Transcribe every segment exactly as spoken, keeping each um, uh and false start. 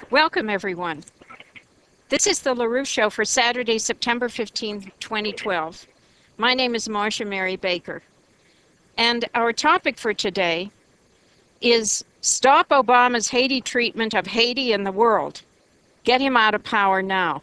Welcome, everyone. This is the LaRue Show for Saturday, September fifteenth, twenty twelve. My name is Marcia Mary Baker, and our topic for today is Stop Obama's Haiti Treatment of Haiti and the World. Get him out of power now.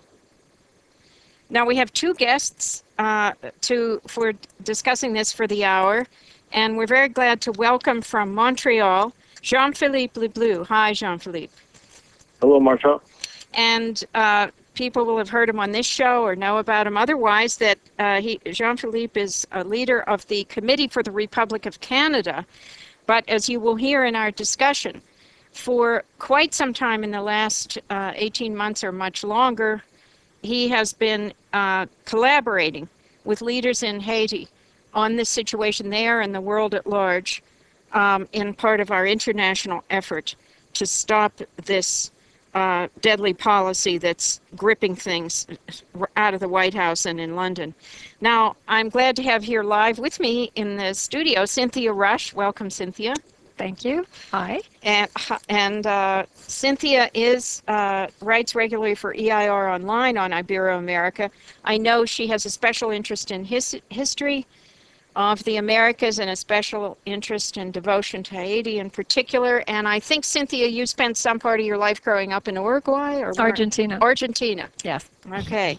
Now, we have two guests uh, to for discussing this for the hour, and we're very glad to welcome from Montreal, Jean-Philippe Leblue. Hi, Jean-Philippe. Hello, Marcia. And uh, people will have heard him on this show or know about him otherwise, that uh, he, Jean-Philippe is a leader of the Committee for the Republic of Canada. But as you will hear in our discussion, for quite some time in the last uh, eighteen months or much longer, he has been uh, collaborating with leaders in Haiti on the situation there and the world at large um, in part of our international effort to stop this Uh, deadly policy that's gripping things out of the White House and in London. Now, I'm glad to have here live with me in the studio Cynthia Rush. Welcome, Cynthia. Thank you. Hi. And, and uh, Cynthia is uh, writes regularly for E I R Online on Ibero-America. I know she has a special interest in his history of the Americas and a special interest and devotion to Haiti in particular. And I think, Cynthia, you spent some part of your life growing up in Uruguay or where? Argentina. Argentina. Yes. Okay.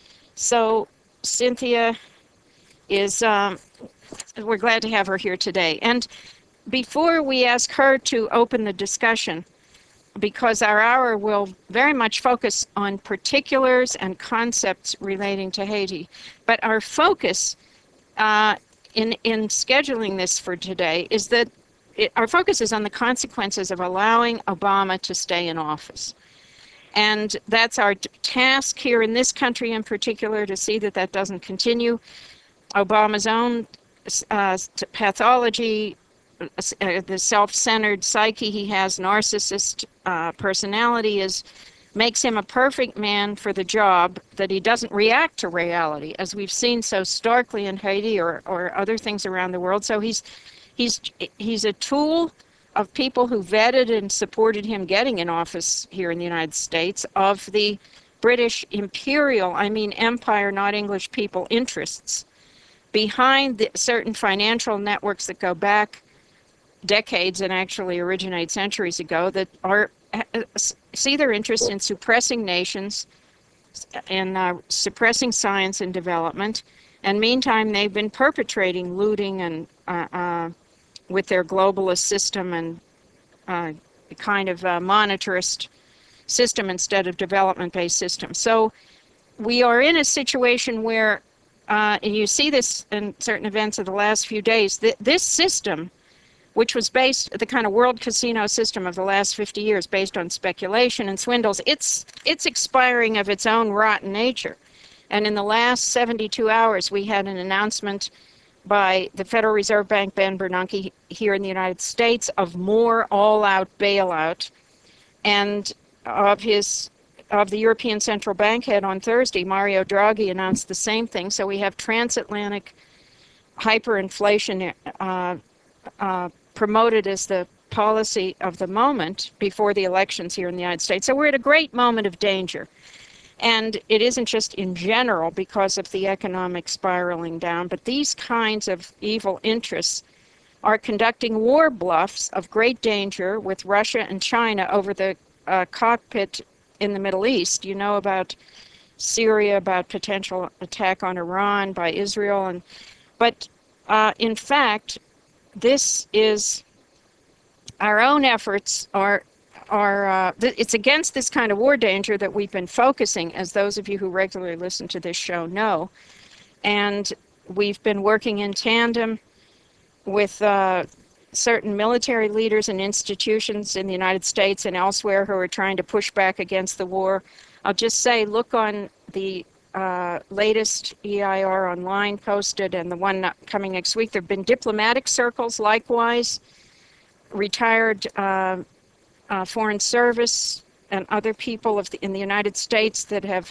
So Cynthia is, um, we're glad to have her here today. And before we ask her to open the discussion, because our hour will very much focus on particulars and concepts relating to Haiti, but our focus uh, In, in scheduling this for today is that it, our focus is on the consequences of allowing Obama to stay in office. And that's our t- task here in this country in particular, to see that that doesn't continue. Obama's own uh, pathology, uh, the self-centered psyche he has, narcissist uh, personality, is makes him a perfect man for the job, that he doesn't react to reality, as we've seen so starkly in Haiti or, or other things around the world. So he's he's he's a tool of people who vetted and supported him getting in office here in the United States, of the British imperial, I mean empire, not English people, interests behind the certain financial networks that go back decades and actually originate centuries ago, that are see their interest in suppressing nations and uh, suppressing science and development. And meantime, they've been perpetrating looting and uh, uh, with their globalist system and uh, kind of uh, monetarist system instead of development-based system. So we are in a situation where, uh, and you see this in certain events of the last few days, th- this system, which was based, the kind of world casino system of the last fifty years, based on speculation and swindles, it's it's expiring of its own rotten nature. And in the last seventy-two hours, we had an announcement by the Federal Reserve Bank, Ben Bernanke, here in the United States, of more all-out bailout, and of his of the European Central Bank head on Thursday, Mario Draghi, announced the same thing. So we have transatlantic hyperinflation uh, uh, promoted as the policy of the moment before the elections here in the United States. So we're at a great moment of danger. And it isn't just in general because of the economic spiraling down, but these kinds of evil interests are conducting war bluffs of great danger with Russia and China over the uh, cockpit in the Middle East. You know about Syria, about potential attack on Iran by Israel. and But uh, in fact, this is our own efforts are are uh, th- it's against this kind of war danger that we've been focusing, as those of you who regularly listen to this show know. And we've been working in tandem with uh, certain military leaders and institutions in the United States and elsewhere who are trying to push back against the war. I'll just say, look on the uh, latest E I R Online posted and the one coming next week. There have been diplomatic circles, likewise, retired uh, uh, Foreign Service and other people of the, in the United States that have,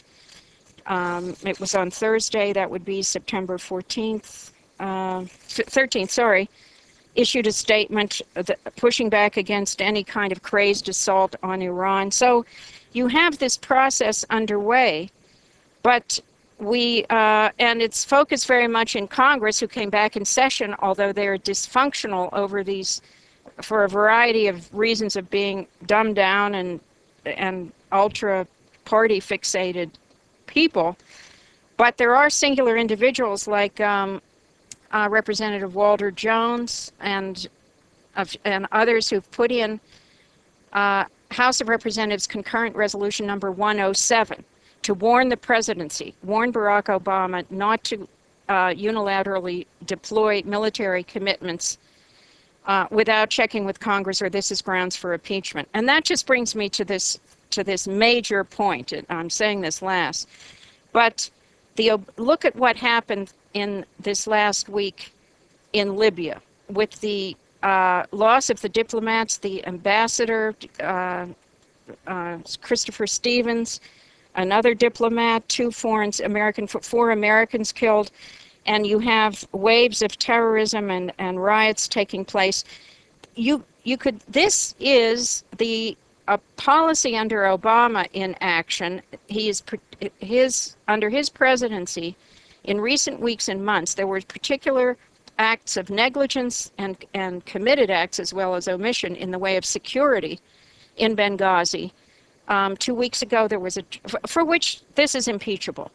um, it was on Thursday, that would be September fourteenth, uh, thirteenth, sorry, issued a statement that, pushing back against any kind of crazed assault on Iran. So you have this process underway, but we, uh, and it's focused very much in Congress, who came back in session, although they're dysfunctional over these, for a variety of reasons of being dumbed down and, and ultra party fixated people. But there are singular individuals like um, uh, Representative Walter Jones and, uh, and others who've put in uh, House of Representatives concurrent resolution number one oh seven to warn the presidency, warn Barack Obama not to uh, unilaterally deploy military commitments uh, without checking with Congress, or this is grounds for impeachment. And that just brings me to this to this major point. I'm saying this last, but the look at what happened in this last week in Libya with the uh, loss of the diplomats, the ambassador, uh, uh, Christopher Stevens, another diplomat, two foreign American, four Americans killed, and you have waves of terrorism and, and riots taking place. You you could. This is the a policy under Obama in action. He is his under his presidency. In recent weeks and months, there were particular acts of negligence and and committed acts as well as omission in the way of security in Benghazi. Um, two weeks ago, there was a, for which this is impeachable.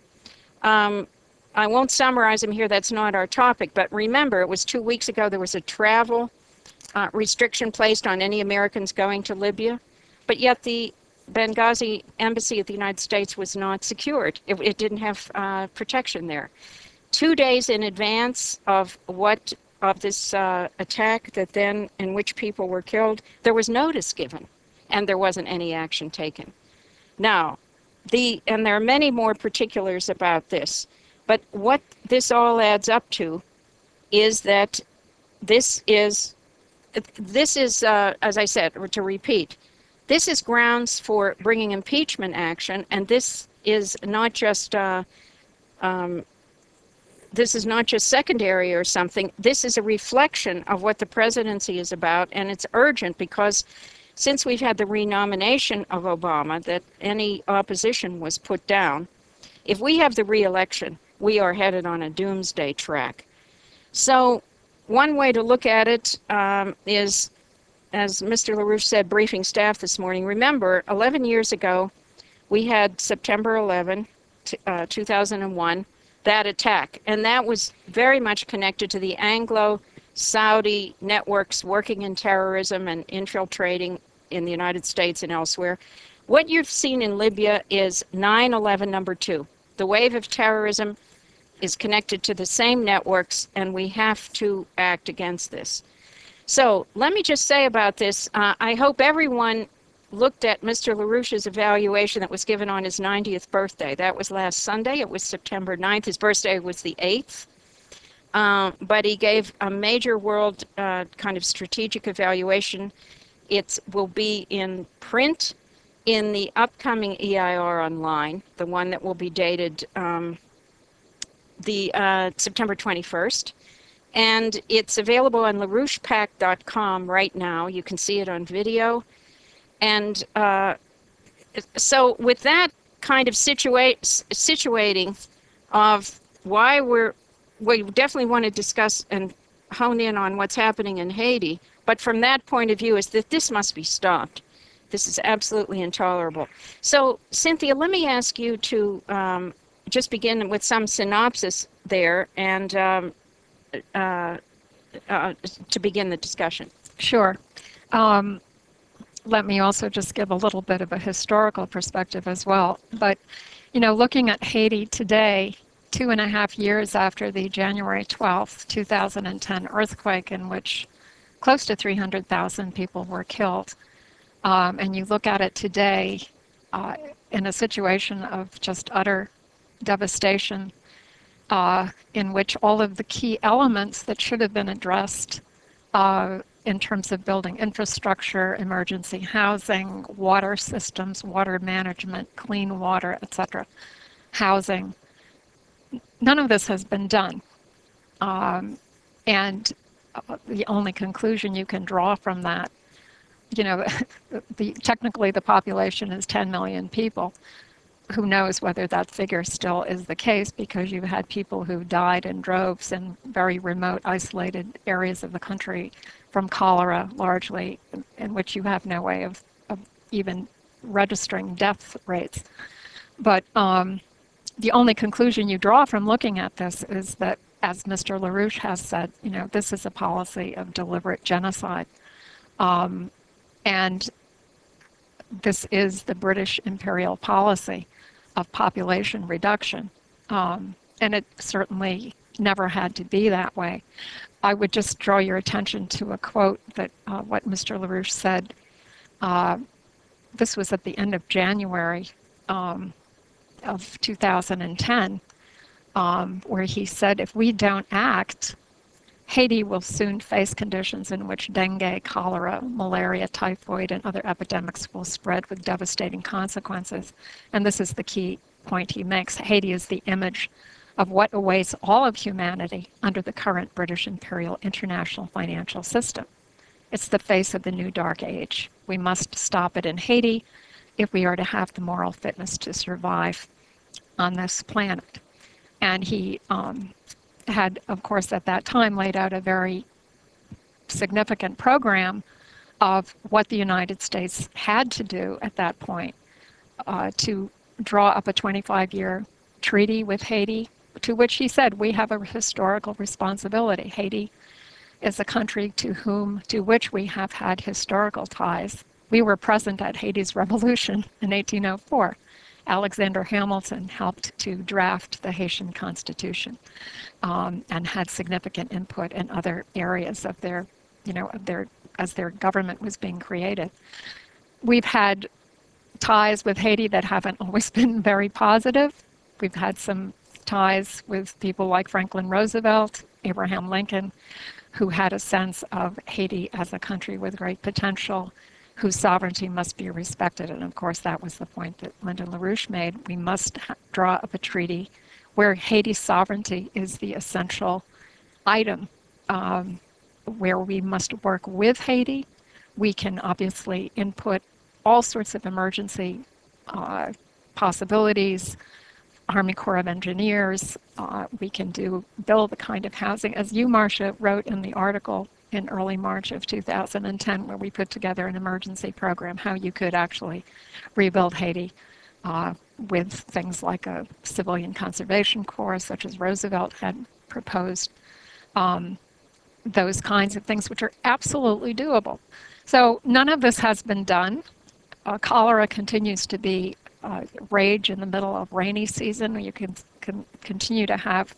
Um, I won't summarize them here, that's not our topic, but remember, it was two weeks ago, there was a travel uh, restriction placed on any Americans going to Libya, but yet the Benghazi embassy of the United States was not secured. It, it didn't have uh, protection there. Two days in advance of what, of this uh, attack that then, in which people were killed, there was notice given, and there wasn't any action taken. Now, the, and there are many more particulars about this, but what this all adds up to is that this is, this is, uh, as I said, to repeat, this is grounds for bringing impeachment action, and this is not just, uh, um, this is not just secondary or something. This is a reflection of what the presidency is about, and it's urgent because since we've had the renomination of Obama, that any opposition was put down, if we have the re-election, we are headed on a doomsday track. So one way to look at it um, is, as Mister LaRouche said, briefing staff this morning, remember, eleven years ago, we had September eleventh, uh, two thousand one, that attack, and that was very much connected to the Anglo-Saudi networks working in terrorism and infiltrating in the United States and elsewhere. What you've seen in Libya is nine eleven number two. The wave of terrorism is connected to the same networks, and we have to act against this. So let me just say about this, uh, I hope everyone looked at Mister LaRouche's evaluation that was given on his ninetieth birthday. That was last Sunday. It was September ninth. His birthday was the eighth. Uh, but he gave a major world uh, kind of strategic evaluation. It will be in print in the upcoming E I R online, the one that will be dated um, the uh, September twenty-first. And it's available on LaRouche Pac dot com right now. You can see it on video. And uh, so with that kind of situate, situating of why we're, we definitely want to discuss and hone in on what's happening in Haiti, but from that point of view is that this must be stopped. This is absolutely intolerable. So Cynthia, let me ask you to um, just begin with some synopsis there and um, uh, uh, to begin the discussion. Sure. Um, let me also just give a little bit of a historical perspective as well. But, you know, looking at Haiti today, two and a half years after the January twelfth, two thousand ten earthquake in which close to three hundred thousand people were killed, um, and you look at it today uh, in a situation of just utter devastation, uh, in which all of the key elements that should have been addressed uh, in terms of building infrastructure, emergency housing, water systems, water management, clean water, et cetera, housing, none of this has been done. Um, and uh, the only conclusion you can draw from that you know, the, the, technically the population is ten million people. Who knows whether that figure still is the case, because you've had people who died in droves in very remote, isolated areas of the country from cholera, largely, in, in which you have no way of, of even registering death rates. But um, the only conclusion you draw from looking at this is that, as Mister LaRouche has said, you know, this is a policy of deliberate genocide. Um, and this is the British imperial policy of population reduction. Um, and it certainly never had to be that way. I would just draw your attention to a quote that uh, what Mister LaRouche said. Uh, this was at the end of January um, of two thousand ten, um, where he said, if we don't act, Haiti will soon face conditions in which dengue, cholera, malaria, typhoid, and other epidemics will spread with devastating consequences. And this is the key point he makes. Haiti is the image of what awaits all of humanity under the current British imperial international financial system. It's the face of the new dark age. We must stop it in Haiti if we are to have the moral fitness to survive on this planet. And he um, had, of course, at that time laid out a very significant program of what the United States had to do at that point uh, to draw up a twenty-five year treaty with Haiti, to which he said, we have a historical responsibility. Haiti is a country to whom, to which we have had historical ties. We were present at Haiti's revolution in eighteen oh four. Alexander Hamilton helped to draft the Haitian Constitution um, and had significant input in other areas of their, you know, of their, as their government was being created. We've had ties with Haiti that haven't always been very positive. We've had some ties with people like Franklin Roosevelt, Abraham Lincoln, who had a sense of Haiti as a country with great potential, whose sovereignty must be respected. And of course, that was the point that Lyndon LaRouche made. We must draw up a treaty where Haiti's sovereignty is the essential item, um, where we must work with Haiti. We can obviously input all sorts of emergency uh, possibilities, Army Corps of Engineers. Uh, we can do build the kind of housing, as you, Marcia, wrote in the article in early March of two thousand ten, where we put together an emergency program, how you could actually rebuild Haiti uh, with things like a civilian conservation corps, such as Roosevelt had proposed, um, those kinds of things, which are absolutely doable. So none of this has been done. Uh, cholera continues to be uh, rage in the middle of rainy season. You can, can continue to have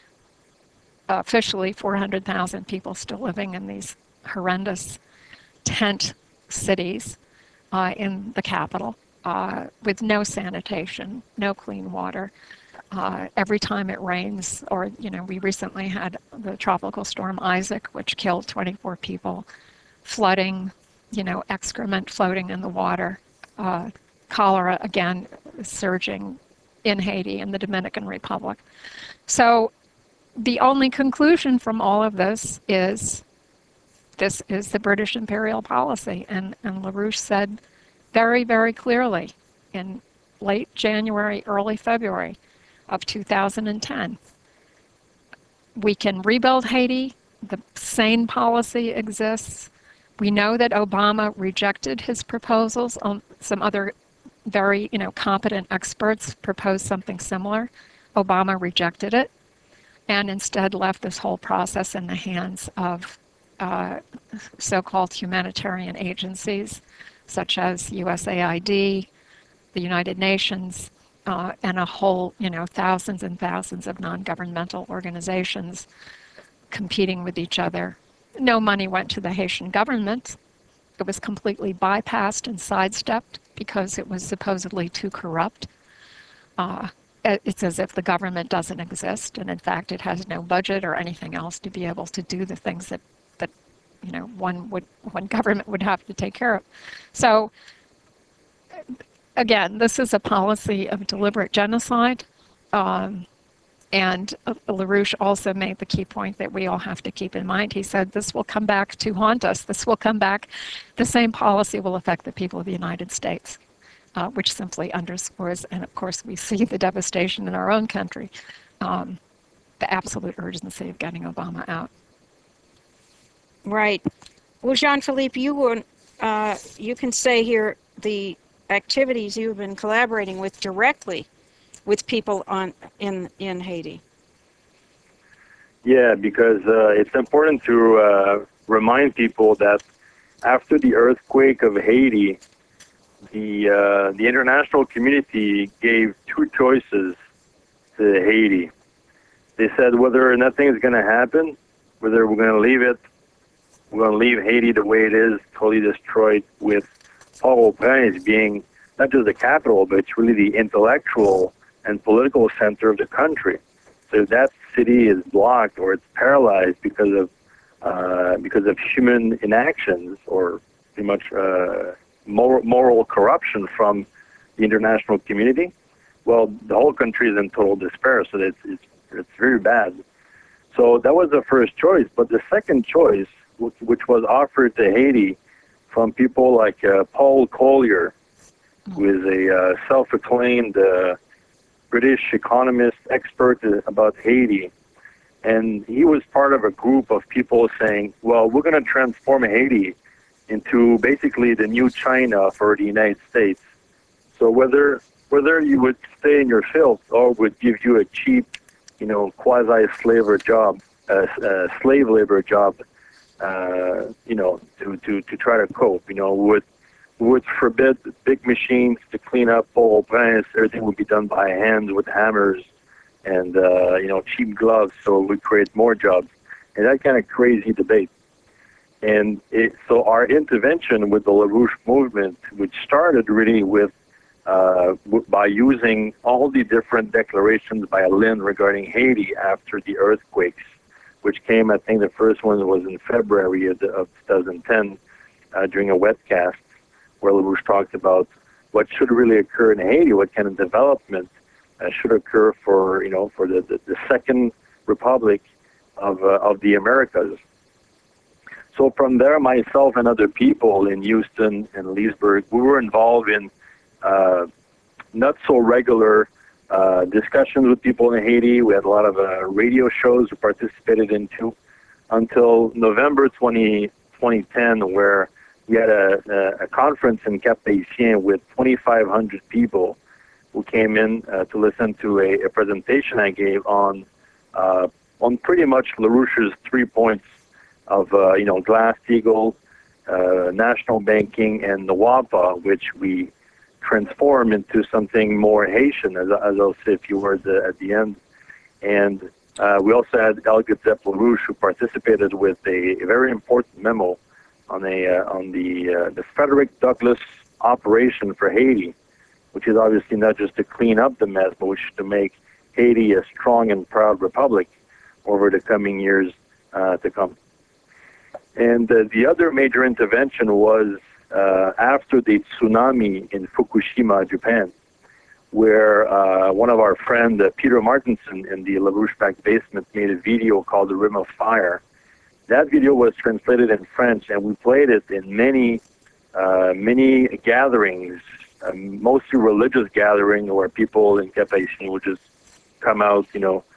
Uh, officially four hundred thousand people still living in these horrendous tent cities uh, in the capital uh, with no sanitation, no clean water. Uh, every time it rains, or, you know, we recently had the tropical storm Isaac, which killed twenty-four people, flooding, you know, excrement floating in the water, uh, cholera, again, surging in Haiti and the Dominican Republic. So the only conclusion from all of this is this is the British imperial policy. And, and LaRouche said very, very clearly in late January, early February of two thousand ten, we can rebuild Haiti. The sane policy exists. We know that Obama rejected his proposals. Um, some other very, you know, competent experts proposed something similar. Obama rejected it, and instead left this whole process in the hands of uh, so-called humanitarian agencies, such as U S A I D, the United Nations, uh, and a whole, you know, thousands and thousands of non-governmental organizations competing with each other. No money went to the Haitian government. It was completely bypassed and sidestepped because it was supposedly too corrupt. Uh, It's as if the government doesn't exist, and in fact, it has no budget or anything else to be able to do the things that, that you know, one would, one government would have to take care of. So, again, this is a policy of deliberate genocide. Um, And uh, LaRouche also made the key point that we all have to keep in mind. He said, this will come back to haunt us. This will come back. The same policy will affect the people of the United States, uh, which simply underscores, and of course we see the devastation in our own country, um, the absolute urgency of getting Obama out. Right. Well, Jean-Philippe, you were, uh, you can say here the activities you've been collaborating with directly with people on in in Haiti. Yeah, because uh, it's important to uh, remind people that after the earthquake of Haiti, the uh, the international community gave two choices to Haiti. They said whether nothing is going to happen, whether we're going to leave it, we're going to leave Haiti the way it is, totally destroyed, with Port-au-Prince being not just the capital, but it's really the intellectual and political center of the country. So if that city is blocked or it's paralyzed because of uh, because of human inactions or pretty much uh, moral, moral corruption from the international community, well, the whole country is in total despair. So it's it's, it's very bad. So that was the first choice. But the second choice, which, which was offered to Haiti from people like uh, Paul Collier, who is a uh, self-acclaimed uh, British economist expert about Haiti. And he was part of a group of people saying, well, we're going to transform Haiti into basically the new China for the United States. So whether whether you would stay in your filth or would give you a cheap, you know, quasi-slave job, uh, uh, slave labor job, uh, you know, to, to, to try to cope, you know, would would forbid big machines to clean up Port-au-Prince. Everything would be done by hand with hammers and, uh, you know, cheap gloves, so it would create more jobs. And that kind of crazy debate. And it, so our intervention with the LaRouche movement, which started really with, uh, by using all the different declarations by Lynn regarding Haiti after the earthquakes, which came, I think the first one was in February of, the, of twenty ten uh, during a webcast, where LaRouche talked about what should really occur in Haiti, what kind of development uh, should occur for, you know, for the, the, the second republic of uh, of the Americas. So from there, myself and other people in Houston and Leesburg, we were involved in uh, not so regular uh, discussions with people in Haiti. We had a lot of uh, radio shows we participated into until November twentieth, twenty ten, where we had a, a, a conference in Cap-Haïtien with twenty-five hundred people who came in uh, to listen to a, a presentation I gave on uh, on pretty much LaRouche's three points of, uh, you know, Glass-Steagall, uh, national banking, and NWAPA, which we transform into something more Haitian, as, as I'll say a few words uh, at the end. And uh, we also had Elgazep LaRouche, who participated with a, a very important memo on a uh, on the uh, the Frederick Douglass operation for Haiti, which is obviously not just to clean up the mess, but which is to make Haiti a strong and proud republic over the coming years uh, to come. And uh, the other major intervention was uh, after the tsunami in Fukushima, Japan, where uh, one of our friends, uh, Peter Martinson, in the LaRouche back basement, made a video called The Rim of Fire. That video was translated in French, and we played it in many, uh, many gatherings, uh, mostly religious gatherings, where people in Cap-Haïtien would just come out, you know,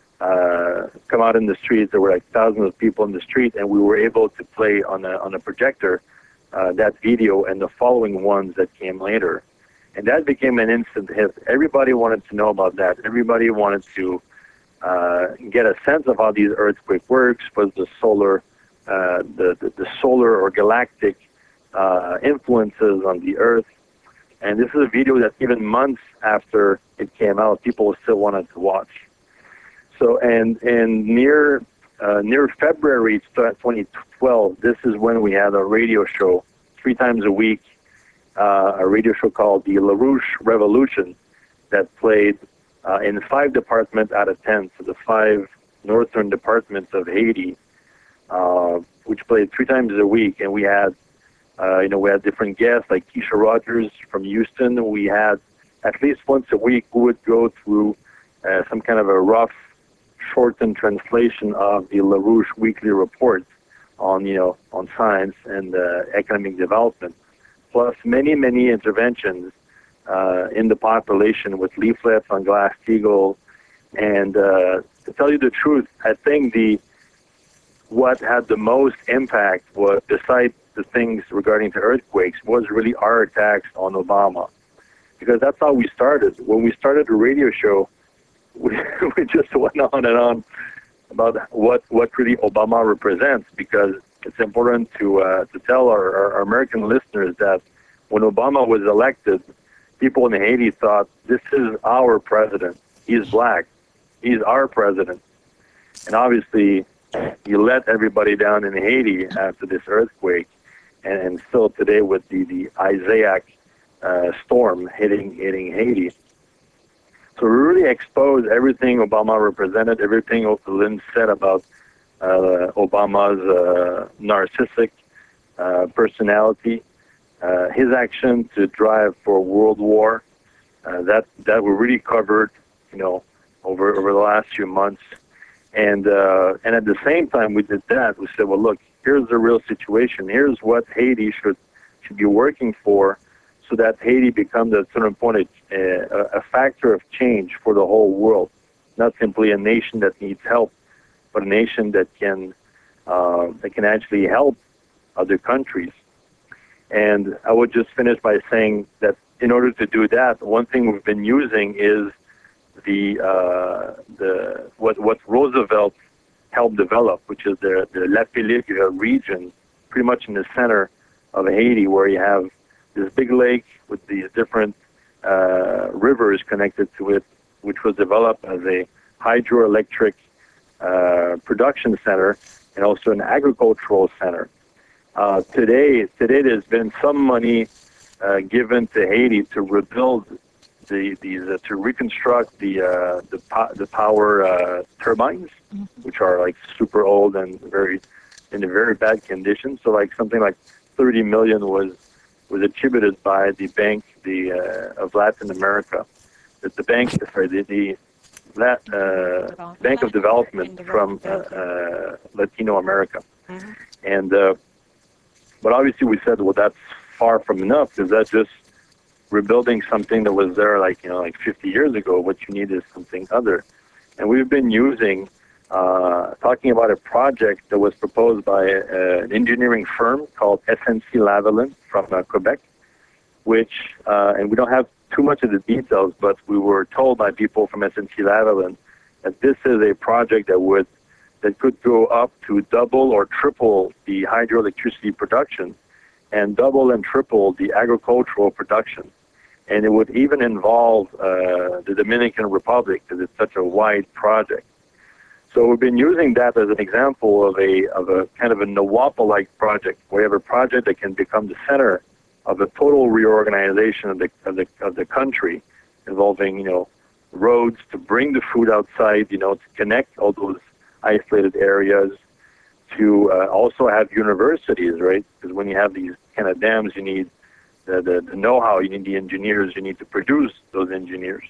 uh, come out in the streets. There were like thousands of people in the street, and we were able to play on a on a projector uh, that video and the following ones that came later, and that became an instant hit. Everybody wanted to know about that. Everybody wanted to Uh, get a sense of how these earthquake works, was the solar, uh, the, the the solar or galactic uh, influences on the Earth. And this is a video that even months after it came out, people still wanted to watch. So, and and near uh, near February twenty twelve, this is when we had a radio show three times a week, uh, a radio show called the LaRouche Revolution, that played Uh, in five departments out of ten, so the five northern departments of Haiti, uh, which played three times a week, and we had, uh, you know, we had different guests like Keisha Rogers from Houston. We had at least once a week who would go through uh, some kind of a rough, shortened translation of the LaRouche Weekly Report on, you know, on science and uh, economic development, plus many, many interventions uh, in the population with leaflets on Glass-Steagall. And uh, to tell you the truth, I think the what had the most impact was, besides the things regarding the earthquakes, was really our attacks on Obama. Because that's how we started. When we started the radio show, we, we just went on and on about what, what really Obama represents, because it's important to uh, to tell our, our American listeners that when Obama was elected, people in Haiti thought, this is our president. He's black. He's our president. And obviously, he let everybody down in Haiti after this earthquake, and, and still today with the, the Isaac uh, storm hitting hitting Haiti. So we really exposed everything Obama represented, everything Lynn said about uh, Obama's uh, narcissistic uh, personality, uh, his action to drive for world war. Uh, that that we really covered, you know, over over the last few months. And uh, and at the same time we did that, we said, well, look, here's the real situation. Here's what Haiti should should be working for, so that Haiti becomes, at a certain point, a, a factor of change for the whole world. Not simply a nation that needs help, but a nation that can uh, that can actually help other countries. And I would just finish by saying that in order to do that, one thing we've been using is the uh, the what what Roosevelt helped develop, which is the the La Pellicle region, pretty much in the center of Haiti, where you have this big lake with these different uh, rivers connected to it, which was developed as a hydroelectric uh, production center and also an agricultural center. Uh, today, today there's been some money uh, given to Haiti to rebuild the these uh, to reconstruct the uh, the po- the power uh, turbines, mm-hmm. which are like super old and very in a very bad condition. So like something like thirty million was was attributed by the Bank the uh, of Latin America, the, the bank sorry the the Lat, uh, Bank of Development from uh, uh, Latino America, mm-hmm. and uh, but obviously we said, well, that's far from enough, because that's just rebuilding something that was there like, you know, like fifty years ago. What you need is something other. And we've been using, uh, talking about a project that was proposed by a, an engineering firm called S N C Lavalin from uh, Quebec, which, uh, and we don't have too much of the details, but we were told by people from S N C Lavalin that this is a project that would, that could go up to double or triple the hydroelectricity production and double and triple the agricultural production. And it would even involve uh, the Dominican Republic, because it's such a wide project. So we've been using that as an example of a of a kind of a Nawapa-like project, where you have a project that can become the center of a total reorganization of the of the of the country, involving, you know, roads to bring the food outside, you know, to connect all those isolated areas, to uh, also have universities, right? Because when you have these kind of dams, you need the, the, the know-how, you need the engineers, you need to produce those engineers.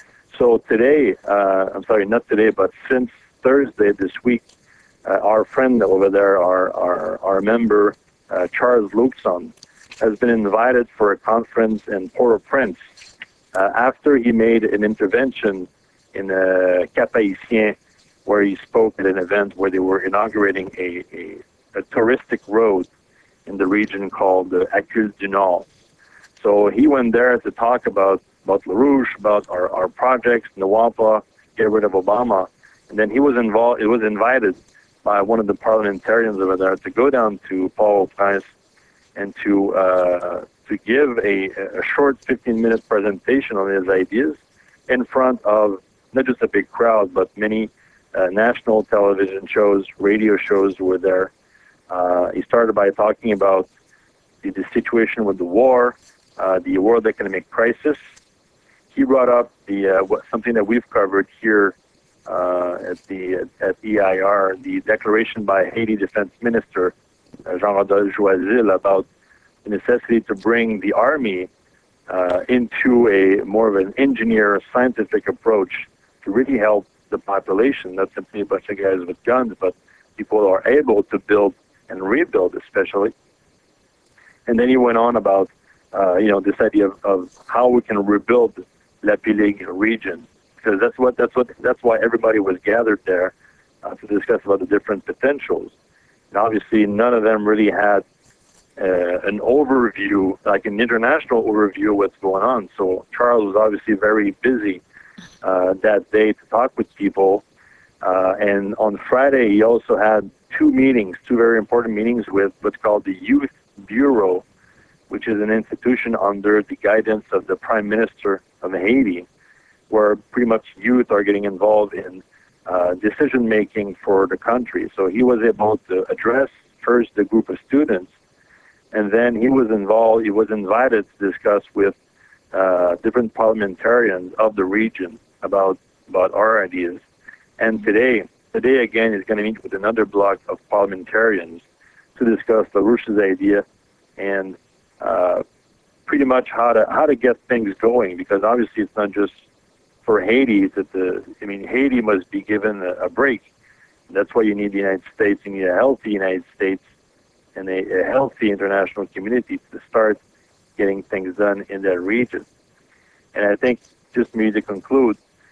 So today, uh, I'm sorry, not today, but since Thursday this week, uh, our friend over there, our our, our member, uh, Charles Luxon, has been invited for a conference in Port-au-Prince uh, after he made an intervention in uh, Cap-Haïtien, where he spoke at an event where they were inaugurating a, a, a touristic road in the region called the Acul du Nord. So he went there to talk about, about LaRouche, about our, our projects, Nawapa, get rid of Obama. And then he was involved. It was invited by one of the parliamentarians over there to go down to Port-au-Prince and to uh, to give a, a short fifteen-minute presentation on his ideas in front of not just a big crowd, but many uh, national television shows, radio shows were there. Uh, he started by talking about the, the situation with the war, uh, the world economic crisis. He brought up the uh, what, something that we've covered here uh, at the at E I R, the declaration by Haiti Defense Minister uh, Jean-Rodolphe Joisille about the necessity to bring the army uh, into a more of an engineer scientific approach to really help the population, not simply a bunch of guys with guns, but people who are able to build and rebuild, especially. And then he went on about, uh, you know, this idea of, of how we can rebuild La Pilig region, because that's what that's what that's why everybody was gathered there uh, to discuss about the different potentials. And obviously, none of them really had uh, an overview, like an international overview of what's going on. So Charles was obviously very busy uh, that day to talk with people. Uh, and on Friday, he also had two meetings, two very important meetings with what's called the Youth Bureau, which is an institution under the guidance of the Prime Minister of Haiti, where pretty much youth are getting involved in uh, decision-making for the country. So he was able to address first the group of students, and then he was involved, he was invited to discuss with uh, different parliamentarians of the region about, about our ideas. And today, today again, he's going to meet with another block of parliamentarians to discuss LaRouche's idea and uh, pretty much how to how to get things going, because obviously it's not just for Haiti. That the I mean, Haiti must be given a, a break. That's why you need the United States. You need a healthy United States and a, a healthy international community to start getting things done in that region. And I think, just me to conclude,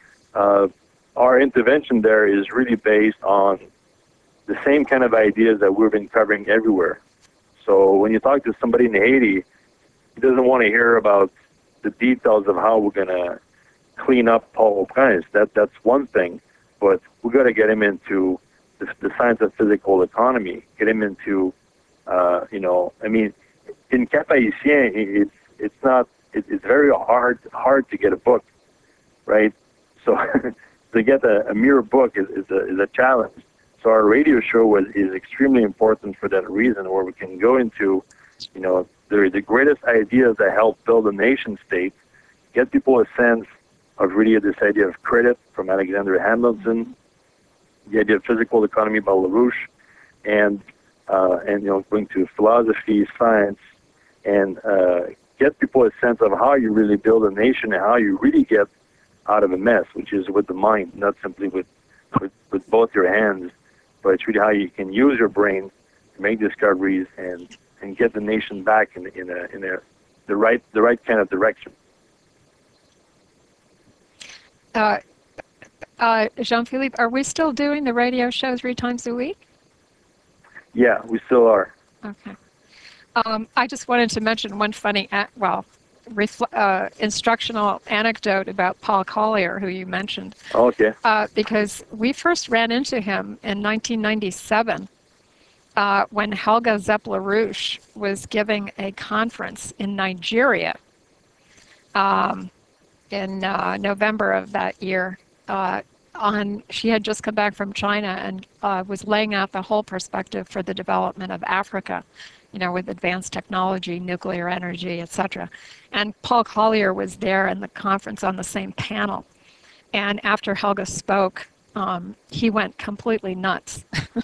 uh, our intervention there is really based on the same kind of ideas that we've been covering everywhere. So when you talk to somebody in Haiti, he doesn't want to hear about the details of how we're going to clean up Port-au-Prince. That, that's one thing, but we've got to get him into the, the science of physical economy, get him into, uh, you know, I mean, in Cap-Haïtien, it's, it's not, it, it's very hard, hard to get a book, right? So to get a, a mere book is, is, a, is a challenge. So our radio show was, is extremely important for that reason, where we can go into, you know, the, the greatest ideas that help build a nation state, get people a sense of really this idea of credit from Alexander Hamilton, the idea of physical economy by LaRouche, and, uh, and you know, going to philosophy, science, and uh, get people a sense of how you really build a nation and how you really get out of a mess, which is with the mind, not simply with, with, with both your hands, but it's really how you can use your brain to make discoveries and, and get the nation back in, in, a, in a, the, right, the right kind of direction. Uh, uh, Jean-Philippe, are we still doing the radio show three times a week? Yeah, we still are. Okay. Um, I just wanted to mention one funny, well, refl- uh, instructional anecdote about Paul Collier, who you mentioned. Okay. Uh, because we first ran into him in nineteen ninety-seven uh, when Helga Zepp-LaRouche was giving a conference in Nigeria um, in uh, November of that year. Uh, on she had just come back from China and uh, was laying out the whole perspective for the development of Africa, you know, with advanced technology, nuclear energy, et cetera. And Paul Collier was there in the conference on the same panel. And after Helga spoke, um, he went completely nuts.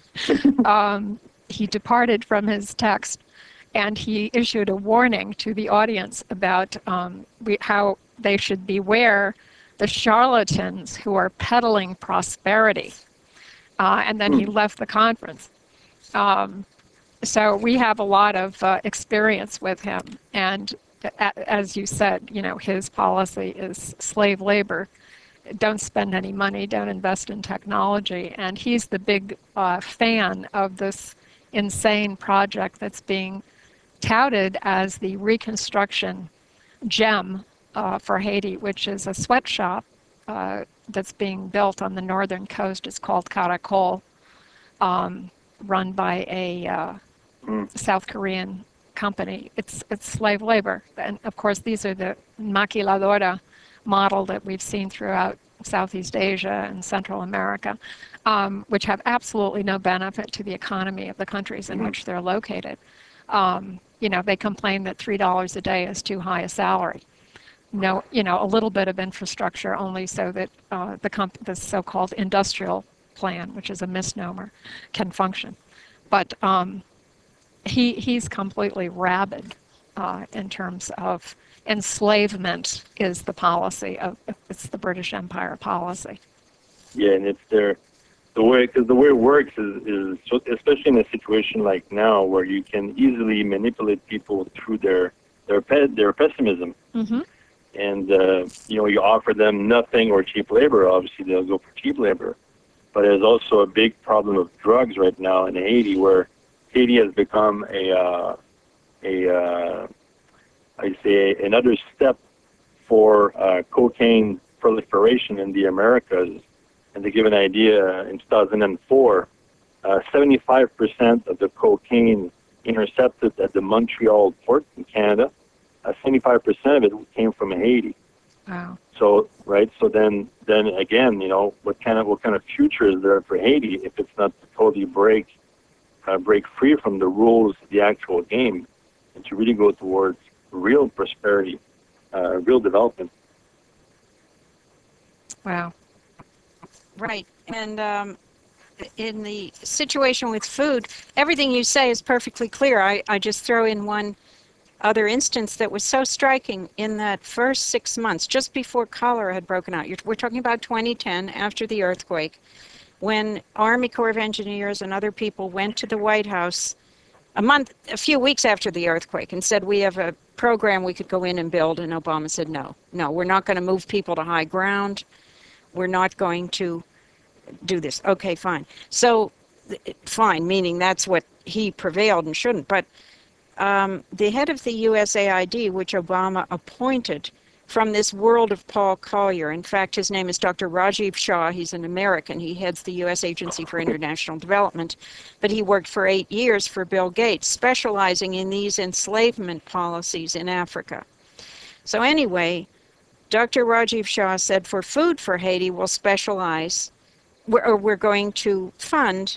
um, he departed from his text, and he issued a warning to the audience about um, we, how they should beware the charlatans who are peddling prosperity. Uh, and then he left the conference. Um, so we have a lot of uh, experience with him. And a- as you said, you know, his policy is slave labor. Don't spend any money, don't invest in technology. And he's the big uh, fan of this insane project that's being touted as the Reconstruction Gem uh, for Haiti, which is a sweatshop uh, that's being built on the northern coast. It's called Caracol, um, run by a uh, Mm. South Korean company. It's it's slave labor. And of course, these are the maquiladora model that we've seen throughout Southeast Asia and Central America, um, which have absolutely no benefit to the economy of the countries in which they're located. Um, you know, they complain that three dollars a day is too high a salary. No, you know, a little bit of infrastructure only so that uh, the, comp- the so-called industrial plan, which is a misnomer, can function. But um, he he's completely rabid uh, in terms of enslavement is the policy of it's the British Empire policy. Yeah, and it's their the way because the way it works is is so, especially in a situation like now where you can easily manipulate people through their their pe- their pessimism, Mm-hmm. and uh, you know you offer them nothing or cheap labor. Obviously, they'll go for cheap labor. But there's also a big problem of drugs right now in Haiti, where Haiti has become a uh, a uh, I say another step for uh, cocaine proliferation in the Americas. And to give an idea, in two thousand four, uh, seventy-five percent of the cocaine intercepted at the Montreal port in Canada, uh, seventy-five percent of it came from Haiti. Wow. So right, so then then again, you know, what kind of what kind of future is there for Haiti if it's not to totally break uh, break free from the rules of the actual game and to really go towards real prosperity, uh, real development. Wow. Right. And um, in the situation with food, everything you say is perfectly clear. I, I just throw in one other instance that was so striking in that first six months, just before cholera had broken out. You're, we're talking about twenty ten, after the earthquake, when Army Corps of Engineers and other people went to the White House a month, a few weeks after the earthquake and said, we have a program we could go in and build. And Obama said, no, no, we're not going to move people to high ground. We're not going to do this. Okay, fine. So, fine, meaning that's what he prevailed and shouldn't. But um, the head of the U S A I D, which Obama appointed from this world of Paul Collier. In fact, his name is Doctor Rajiv Shah. He's an American. He heads the U S Agency for International Development, but he worked for eight years for Bill Gates, specializing in these enslavement policies in Africa. So anyway, Doctor Rajiv Shah said, for food for Haiti, we'll specialize, or we're going to fund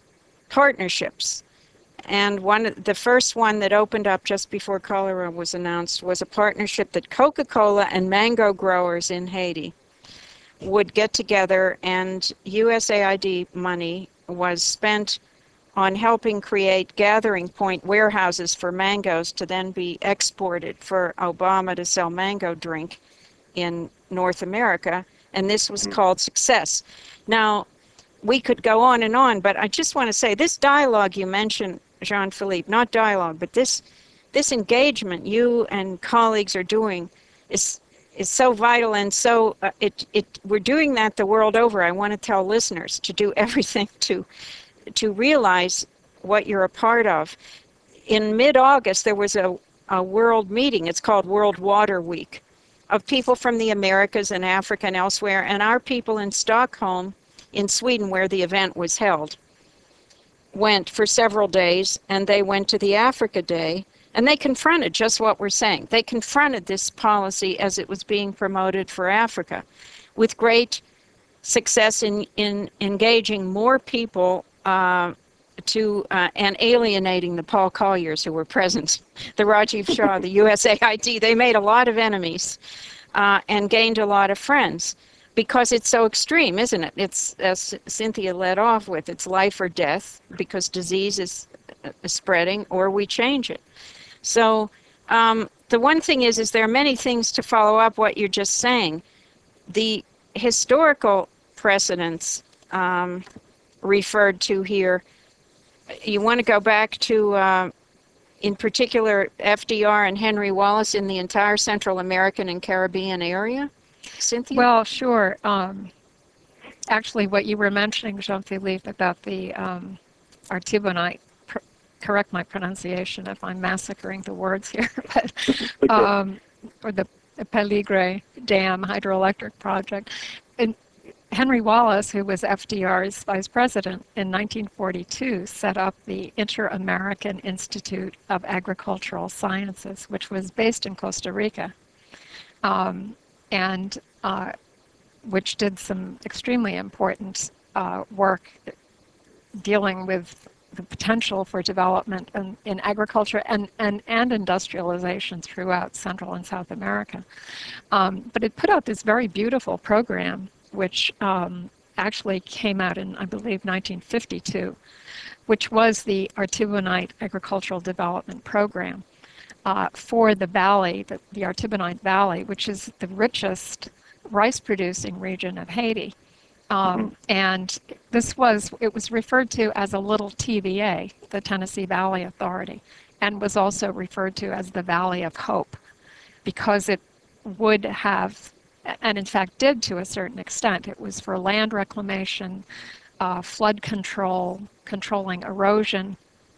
partnerships. And one, the first one that opened up just before cholera was announced was a partnership that Coca-Cola and mango growers in Haiti would get together, and U S A I D money was spent on helping create gathering point warehouses for mangoes to then be exported for Obama to sell mango drink in North America. And this was called Success. Now, we could go on and on, but I just want to say this dialogue you mentioned, Jean-Philippe, not dialogue, but this this engagement you and colleagues are doing is is so vital, and so uh, it it we're doing that the world over. I want to tell listeners to do everything to to realize what you're a part of. In mid-August, there was a, a world meeting. It's called World Water Week, of people from the Americas and Africa and elsewhere, and our people in Stockholm, in Sweden, where the event was held, went for several days, and they went to the Africa Day, and they confronted just what we're saying. They confronted this policy as it was being promoted for Africa, with great success in, in engaging more people uh, to uh, and alienating the Paul Colliers who were present, the Rajiv Shah, the U S A I D. They made a lot of enemies uh, and gained a lot of friends. Because it's so extreme, isn't it? It's, as Cynthia led off with, it's life or death, because disease is spreading, or we change it. So um, the one thing is, is there are many things to follow up what you're just saying. The historical precedents um, referred to here, you want to go back to, uh, in particular, F D R and Henry Wallace in the entire Central American and Caribbean area? Cynthia? Well, sure. Um, actually, what you were mentioning, Jean-Philippe, about the um, Artibonite, pr- correct my pronunciation if I'm massacring the words here, but um, or the, the Peligre Dam hydroelectric project. And Henry Wallace, who was F D R's vice president in nineteen forty-two, set up the Inter-American Institute of Agricultural Sciences, which was based in Costa Rica. Um, and uh, which did some extremely important uh, work dealing with the potential for development in, in agriculture and, and, and industrialization throughout Central and South America. Um, but it put out this very beautiful program, which um, actually came out in, I believe, nineteen fifty-two, which was the Artibonite Agricultural Development Program. Uh, for the valley, the, the Artibonite Valley, which is the richest rice-producing region of Haiti. Um, and this was, it was referred to as a little T V A, the Tennessee Valley Authority, and was also referred to as the Valley of Hope, because it would have, and in fact did to a certain extent, it was for land reclamation, uh, flood control, controlling erosion,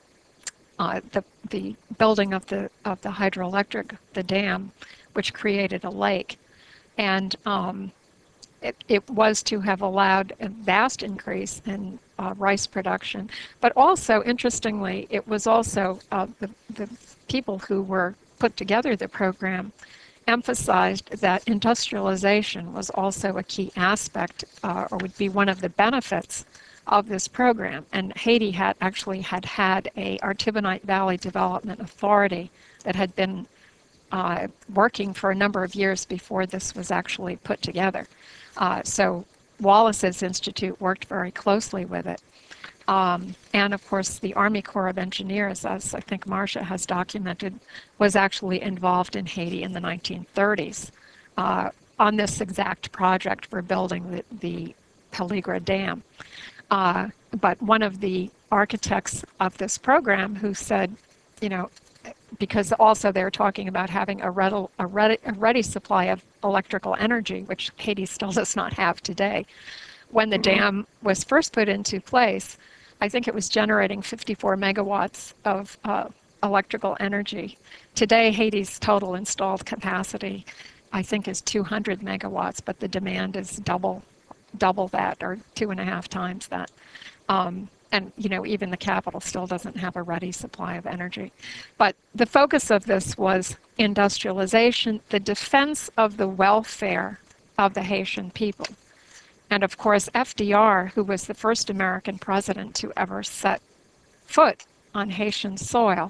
uh, the, the building of the, of the hydroelectric, the dam, which created a lake. And um, It, it was to have allowed a vast increase in uh, rice production. But also, interestingly, it was also uh, the, the people who were put together the program emphasized that industrialization was also a key aspect uh, or would be one of the benefits of this program. And Haiti had actually had had a Artibonite Valley Development Authority that had been uh, working for a number of years before this was actually put together. Uh, so Wallace's Institute worked very closely with it. Um, and of course, the Army Corps of Engineers, as I think Marcia has documented, was actually involved in Haiti in the nineteen thirties uh, on this exact project for building the, the Peligre Dam. Uh, but one of the architects of this program who said, you know, because also they're talking about having a ready, a, ready, a ready supply of electrical energy, which Haiti still does not have today. When the dam was first put into place, I think it was generating fifty-four megawatts of uh, electrical energy. Today, Haiti's total installed capacity, I think, is two hundred megawatts, but the demand is double, double that, or two and a half times that. Um, And, you know, even the capital still doesn't have a ready supply of energy. But the focus of this was industrialization, the defense of the welfare of the Haitian people. And of course, F D R, who was the first American president to ever set foot on Haitian soil,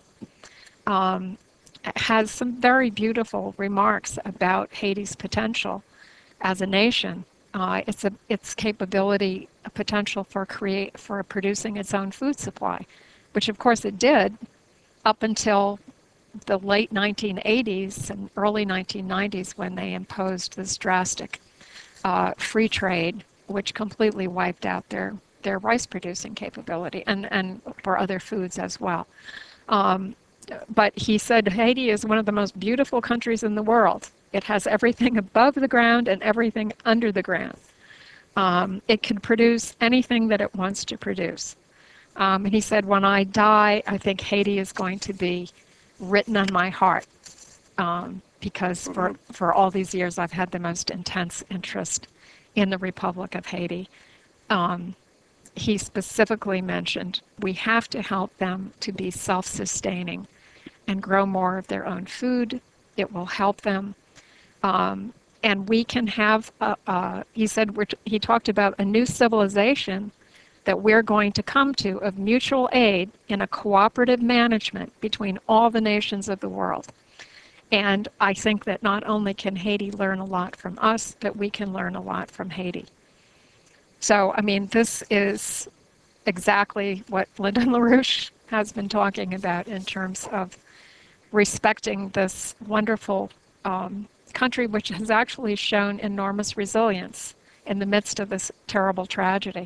um, has some very beautiful remarks about Haiti's potential as a nation. Uh, it's a, its capability, a potential for create for producing its own food supply, which of course it did up until the late nineteen eighties and early nineteen nineties, when they imposed this drastic uh, free trade, which completely wiped out their their rice producing capability, and and for other foods as well. Um, but he said Haiti is one of the most beautiful countries in the world. It has everything above the ground and everything under the ground. Um, it can produce anything that it wants to produce. Um, and he said, when I die, I think Haiti is going to be written on my heart, um, because for, for all these years I've had the most intense interest in the Republic of Haiti. Um, he specifically mentioned we have to help them to be self-sustaining and grow more of their own food. It will help them. Um, and we can have, a, a, he said, we're t- he talked about a new civilization that we're going to come to of mutual aid in a cooperative management between all the nations of the world. And I think that not only can Haiti learn a lot from us, but we can learn a lot from Haiti. So, I mean, this is exactly what Lyndon LaRouche has been talking about in terms of respecting this wonderful um, country, which has actually shown enormous resilience in the midst of this terrible tragedy.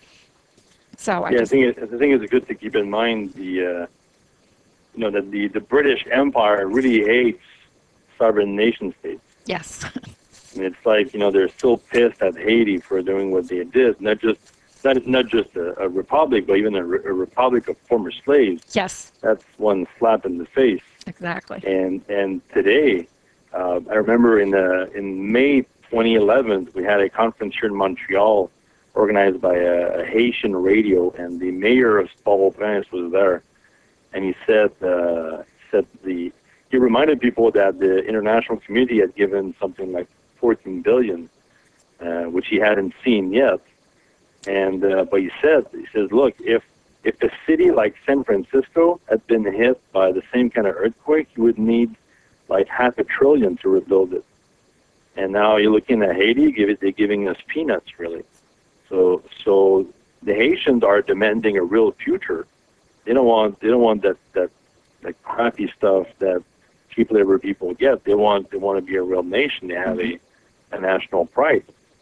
So I yeah, just, I think it, I think it's good to keep in mind the uh, you know that the, the British Empire really hates sovereign nation states. yes, And it's like, you know, they're still pissed at Haiti for doing what they did. Not just not not just a, a republic, but even a, re- a republic of former slaves. yes, That's one slap in the face. exactly. And and today, uh, I remember in the in May twenty eleven, we had a conference here in Montreal, organized by a, a Haitian radio, and the mayor of Port-au-Prince was there, and he said uh, said the he reminded people that the international community had given something like fourteen billion, uh, which he hadn't seen yet. And uh, but he said he says, look, if if a city like San Francisco had been hit by the same kind of earthquake, you would need like half a trillion to rebuild it. And now you're looking at Haiti, give it, they're giving us peanuts, really. So so the Haitians are demanding a real future. They don't want they don't want that that, that crappy stuff that cheap labor people get. They want they want to be a real nation. They have a, a national pride.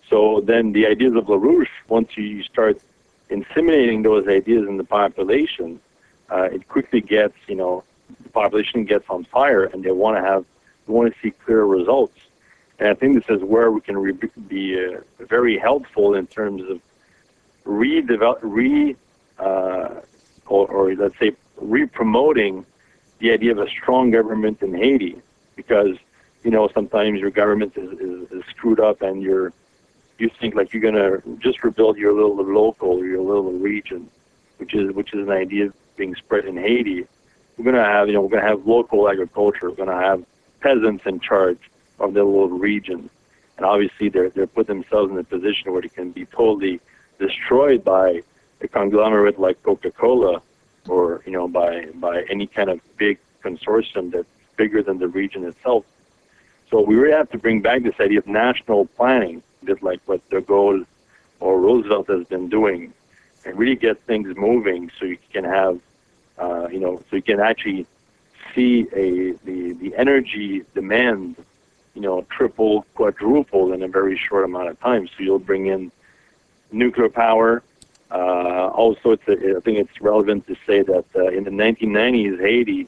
So then the ideas of LaRouche, once you start inseminating those ideas in the population, uh, it quickly gets, you know, the population gets on fire, and they want to have, they want to see clear results. And I think this is where we can re- be uh, very helpful in terms of redevelop, re, uh, or, or let's say re-promoting the idea of a strong government in Haiti, because you know sometimes your government is, is, is screwed up, and you're you think like you're gonna just rebuild your little local or your little region, which is which is an idea being spread in Haiti. We're gonna have you know we're gonna have local agriculture. We're gonna have peasants in charge of their little region, and obviously they're they're put themselves in a position where they can be totally destroyed by a conglomerate like Coca-Cola, or you know by by any kind of big consortium that's bigger than the region itself. So we really have to bring back this idea of national planning, just like what De Gaulle or Roosevelt has been doing, and really get things moving so you can have, uh, you know, so you can actually see a the the energy demand, you know, triple, quadruple in a very short amount of time. So you'll bring in nuclear power. Uh, also, it's a, I think it's relevant to say that uh, in the nineteen nineties, Haiti,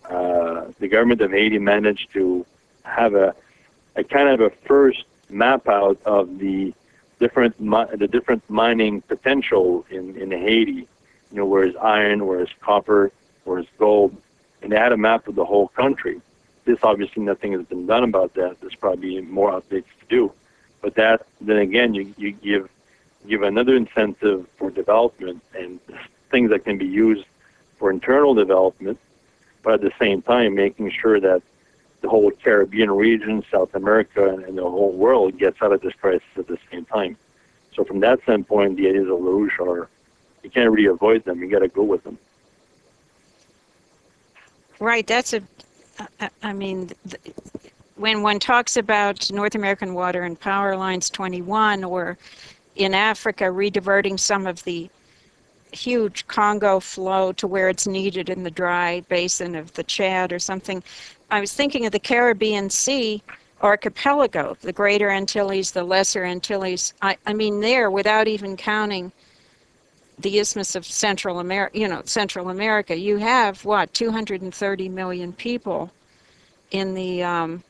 uh, the government of Haiti managed to have a, a kind of a first map out of the different mi- the different mining potential in, in Haiti. You know, where's iron, where's copper, where's gold, and they had a map of the whole country. This obviously nothing has been done about that. There's probably more updates to do, but that then again you you give give another incentive for development and things that can be used for internal development, but at the same time making sure that the whole Caribbean region, South America, and, and the whole world gets out of this crisis at the same time. So from that standpoint, the ideas of LaRouche are, you can't really avoid them. You got to go with them. Right. That's a, I, I mean, th- when one talks about North American Water and Power Lines twenty-one, or in Africa, rediverting some of the huge Congo flow to where it's needed in the dry basin of the Chad or something. I was thinking of the Caribbean Sea archipelago, the Greater Antilles, the Lesser Antilles. I, I mean, there, without even counting the Isthmus of Central America, you know, Central America, you have what, two hundred thirty million people in the um,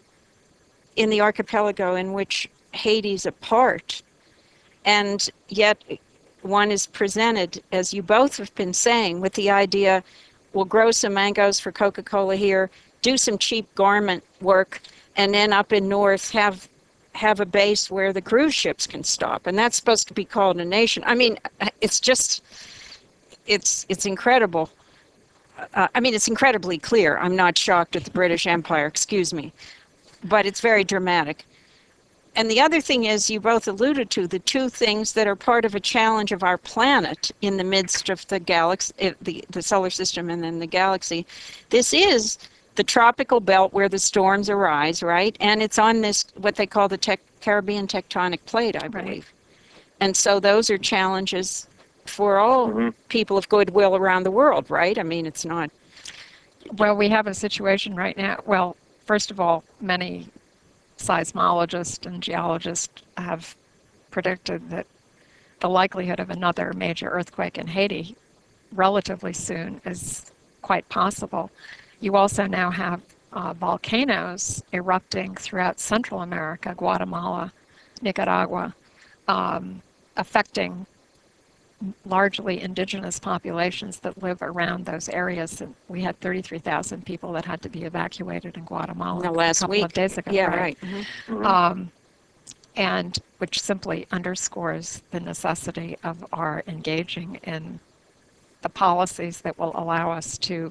in the archipelago in which Haiti's a part. And yet one is presented, as you both have been saying, with the idea, we'll grow some mangoes for Coca-Cola here, do some cheap garment work, and then up in north have have a base where the cruise ships can stop. And that's supposed to be called a nation. I mean, it's just, it's it's incredible. Uh, I mean, it's incredibly clear. I'm not shocked at the British Empire, excuse me, but it's very dramatic. And the other thing is, you both alluded to the two things that are part of a challenge of our planet in the midst of the galaxy, the, the solar system and then the galaxy. This is the tropical belt where the storms arise, right? And it's on this, what they call the tec- Caribbean tectonic plate, I believe. Right. And so those are challenges for all mm-hmm. people of goodwill around the world, right? I mean, it's not. Well, we have a situation right now. Well, first of all, many seismologists and geologists have predicted that the likelihood of another major earthquake in Haiti relatively soon is quite possible. You also now have uh, volcanoes erupting throughout Central America, Guatemala, Nicaragua, um, affecting largely indigenous populations that live around those areas. And we had thirty-three thousand people that had to be evacuated in Guatemala no, last a couple week. of days ago. Yeah, right. right. Mm-hmm. Mm-hmm. Um, and which simply underscores the necessity of our engaging in the policies that will allow us to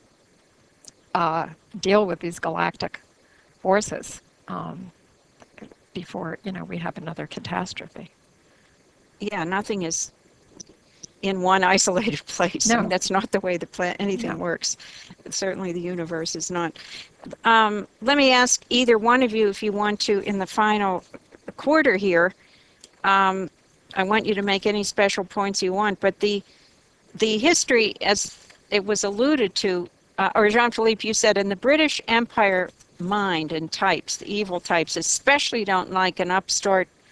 uh, deal with these galactic forces um, before, you know, we have another catastrophe. Yeah, nothing is in one isolated place. No. I mean, that's not the way the pla- anything no. works. Certainly the universe is not. Um, let me ask either one of you, if you want to, in the final quarter here, um, I want you to make any special points you want, but the the history, as it was alluded to, uh, or Jean-Philippe, you said, in the British Empire mind and types, the evil types, especially don't like an upstart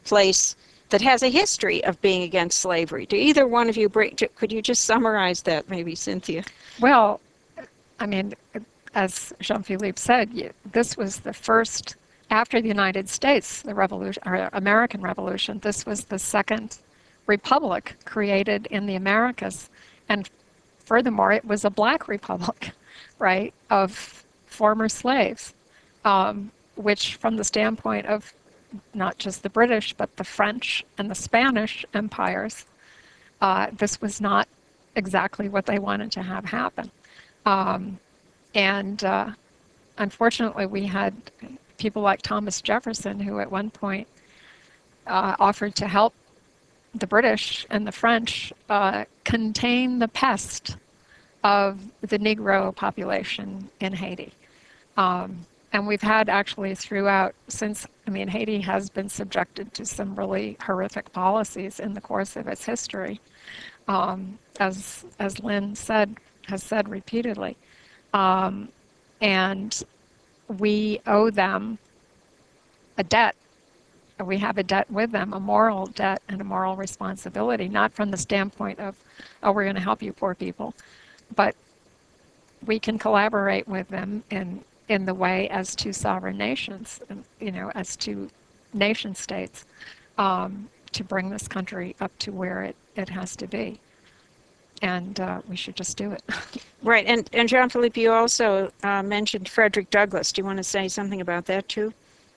place that has a history of being against slavery. Do either one of you bring, could you just summarize that, maybe, Cynthia? Well, I mean, as Jean-Philippe said, this was the first, after the United States, the revolution, or American Revolution, this was the second republic created in the Americas. And furthermore, it was a black republic, right, of former slaves, um, which from the standpoint of not just the British, but the French and the Spanish empires, uh, this was not exactly what they wanted to have happen. Um, and uh, unfortunately, we had people like Thomas Jefferson, who at one point uh, offered to help the British and the French uh, contain the pest of the Negro population in Haiti. Um, and we've had actually throughout, since, I mean, Haiti has been subjected to some really horrific policies in the course of its history, um, as, as Lynn said, has said repeatedly. Um, and we owe them a debt. We have a debt with them, a moral debt and a moral responsibility, not from the standpoint of, oh, we're going to help you poor people, but we can collaborate with them in in the way as two sovereign nations, you know, as two nation states, um, to bring this country up to where it, it has to be. And uh, we should just do it. Right, and, and Jean-Philippe, you also uh, mentioned Frederick Douglass. Do you want to say something about that too?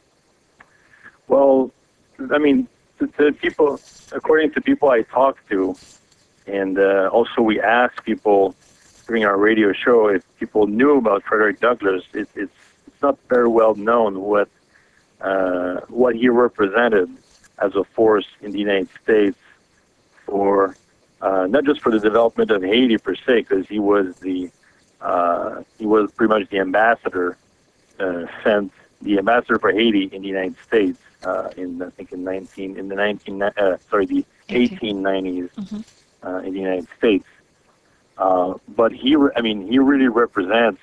Well, I mean, to, to people, according to people I talk to, and uh, also we ask people during our radio show if people knew about Frederick Douglass. It, it's it's not very well known what uh, what he represented as a force in the United States for uh, not just for the development of Haiti per se, because he was the uh, he was pretty much the ambassador uh, sent the ambassador for Haiti in the United States uh, in I think in nineteen in the nineteen uh, sorry the eighteen nineties mm-hmm. uh, in the United States. Uh, but he, re- I mean, he really represents,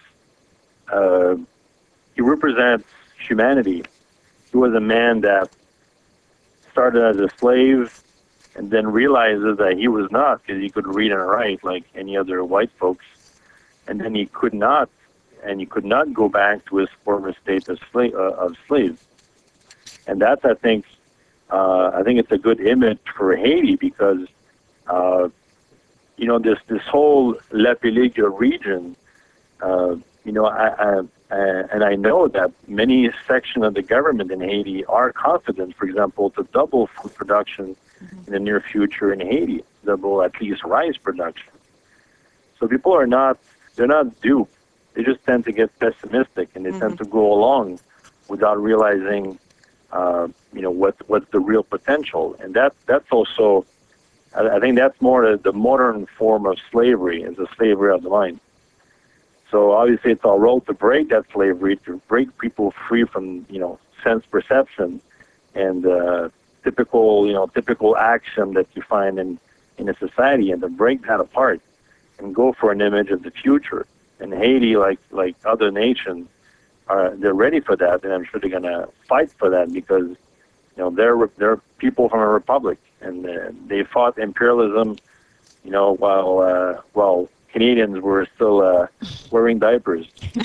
uh, he represents humanity. He was a man that started as a slave and then realizes that he was not, because he could read and write like any other white folks. And then he could not, and he could not go back to his former state of, sla- uh, of slave. And that's, I think, uh, I think it's a good image for Haiti because, uh, you know, this this whole Lapeligue region, uh, you know, I, I, I, and I know that many sections of the government in Haiti are confident, for example, to double food production mm-hmm. in the near future in Haiti, double at least rice production. So people are not, they're not duped. They just tend to get pessimistic and they mm-hmm. tend to go along without realizing, uh, you know, what what's the real potential. And that that's also, I think that's more the, the modern form of slavery, is the slavery of the mind. So obviously it's our role to break that slavery, to break people free from, you know, sense perception and uh, typical, you know, typical action that you find in, in a society, and to break that apart and go for an image of the future. And Haiti, like like other nations, are they're ready for that, and I'm sure they're going to fight for that because, you know, they're they're people from a republic, and uh, they fought imperialism, you know, while uh, while Canadians were still uh, wearing diapers.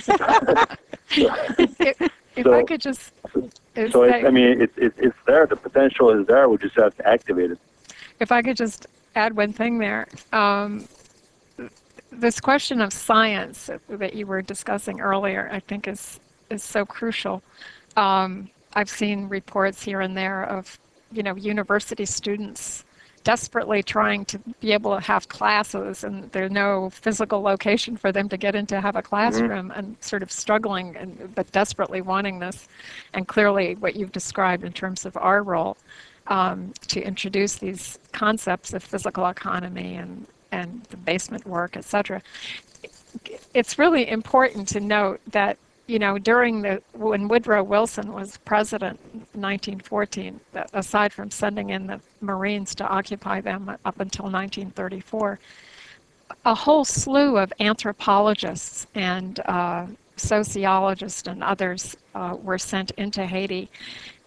if if so, I could just, so it, I mean, it's it, it's there. The potential is there. We just have to activate it. If I could just add one thing there, um, this question of science that you were discussing earlier, I think is is so crucial. Um, I've seen reports here and there of, you know, university students desperately trying to be able to have classes, and there's no physical location for them to get into have a classroom, mm-hmm. and sort of struggling and but desperately wanting this. And clearly what you've described in terms of our role um, to introduce these concepts of physical economy and, and the basement work, et cetera. It's really important to note that, you know, during the, when Woodrow Wilson was president in nineteen fourteen, aside from sending in the Marines to occupy them up until nineteen thirty-four, a whole slew of anthropologists and uh, sociologists and others uh, were sent into Haiti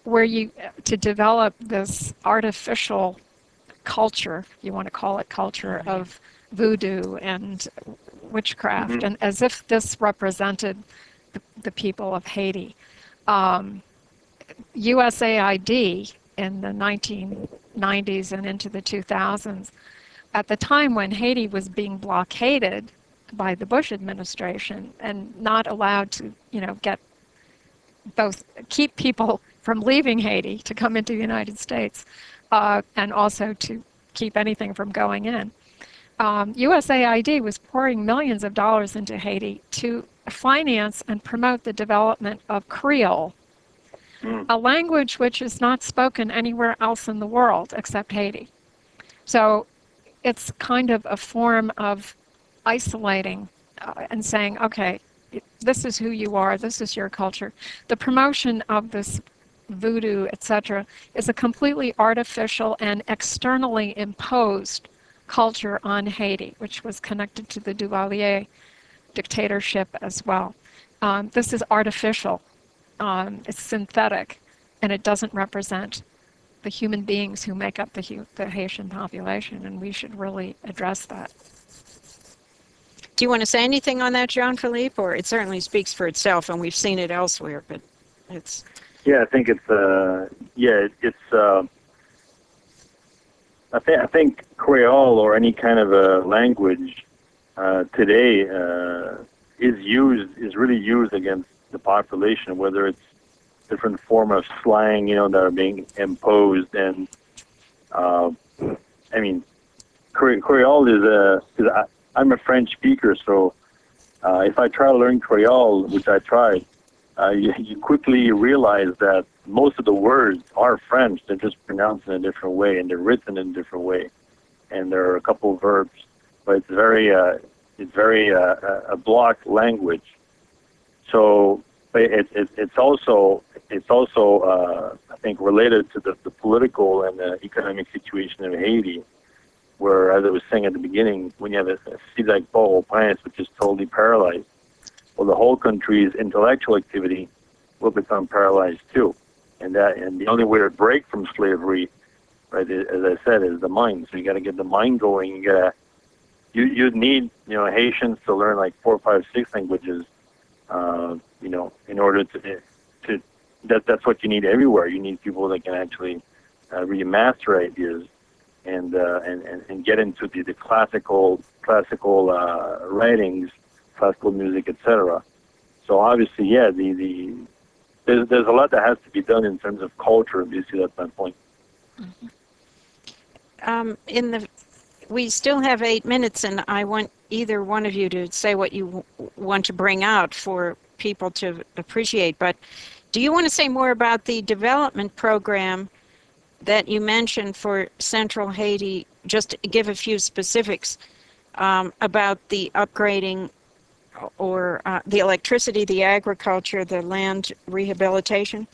where you, to develop this artificial culture, you want to call it culture, of voodoo and witchcraft, Mm-hmm. and as if this represented the, the people of Haiti. Um, U S A I D in the nineteen nineties and into the two thousands, at the time when Haiti was being blockaded by the Bush administration and not allowed to, you know, get both keep people from leaving Haiti to come into the United States, uh, and also to keep anything from going in. Um, U S A I D was pouring millions of dollars into Haiti to finance and promote the development of Creole, Mm. a language which is not spoken anywhere else in the world except Haiti. So it's kind of a form of isolating uh, and saying, okay, this is who you are, this is your culture. The promotion of this voodoo, et cetera, is a completely artificial and externally imposed culture on Haiti, which was connected to the Duvalier dictatorship as well. Um, this is artificial, um, it's synthetic, and it doesn't represent the human beings who make up the, the Haitian population, and we should really address that. Do you want to say anything on that, Jean-Philippe? Or it certainly speaks for itself, and we've seen it elsewhere, but it's... Yeah, I think it's, uh, yeah, it, it's, uh, I, th- I think Creole or any kind of a language uh, today uh, is used, is really used against the population, whether it's different form of slang, you know, that are being imposed. And, uh, I mean, Cre- Creole is a, is a, I'm a French speaker, so uh, if I try to learn Creole, which I tried, uh, you, you quickly realize that most of the words are French. They're just pronounced in a different way, and they're written in a different way. And there are a couple of verbs, but it's very, uh, it's very uh, a block language. So it, it, it's also, it's also, uh, I think, related to the, the political and the economic situation in Haiti, where, as I was saying at the beginning, when you have a, a city like Port-au-Prince, which is totally paralyzed, well, the whole country's intellectual activity will become paralyzed too. And that, and the only way to break from slavery, right, as I said, is the mind. So you got to get the mind going. You got you you need you know Haitians to learn like four, five, six languages, uh, you know, in order to to that that's what you need everywhere. You need people that can actually uh, really master ideas and uh, and, and and get into the, the classical classical uh, writings, classical music, et cetera. So obviously, yeah, the the there's there's a lot that has to be done in terms of culture. Obviously, that's my point. Mm-hmm. Um, in the, we still have eight minutes, and I want either one of you to say what you w- want to bring out for people to appreciate. But do you want to say more about the development program that you mentioned for Central Haiti? Just to give a few specifics um, about the upgrading or uh, the electricity, the agriculture, the land rehabilitation?